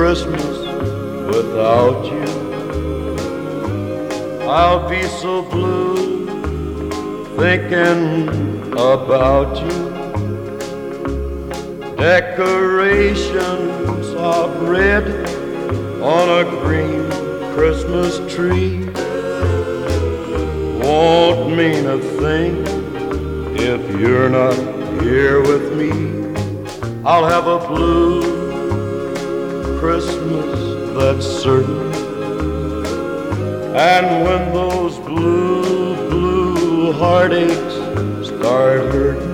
Christmas without you. I'll be so blue thinking about you. Decorations of red on a green Christmas tree won't mean a thing if you're not here with me. I'll have a blue Christmas, that's certain. And when those blue, blue heartaches start hurting,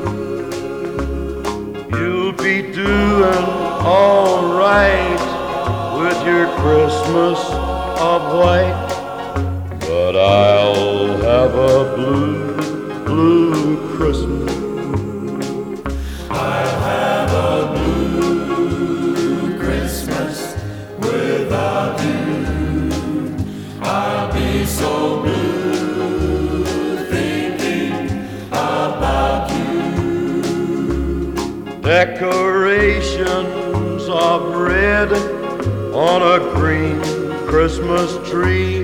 you'll be doing all right with your Christmas of white. But I'll have a blue, blue Christmas. I'll have a blue Christmas without you. I'll be so blue thinking about you. Decorations of red on a green Christmas tree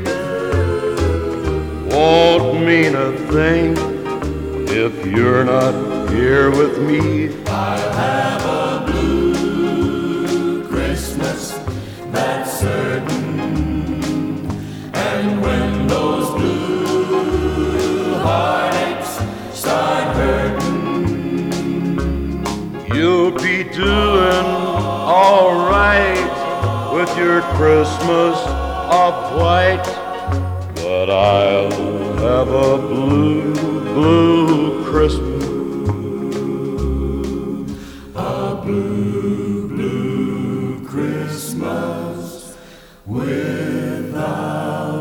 won't mean a thing if you're not here with me. I'll have a blue Christmas, that's certain. And when those blue heartaches start hurting, you'll be doing all right with your Christmas of white. But I'll have a blue, blue Christmas. a blue, blue Christmas without